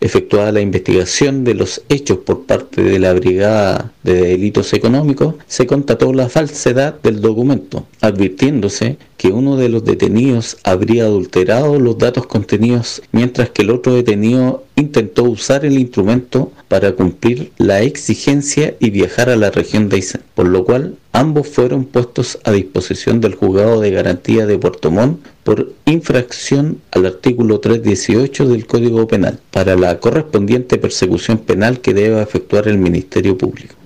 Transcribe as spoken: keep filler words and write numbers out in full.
Efectuada la investigación de los hechos por parte de la Brigada de Delitos Económicos, se constató la falsedad del documento, advirtiéndose que uno de los detenidos habría adulterado los datos contenidos, mientras que el otro detenido intentó usar el instrumento para cumplir la exigencia y viajar a la región de Aysén, por lo cual ambos fueron puestos a disposición del Juzgado de Garantía de Puerto Montt por infracción al artículo trescientos dieciocho del Código Penal, para la correspondiente persecución penal que debe efectuar el Ministerio Público.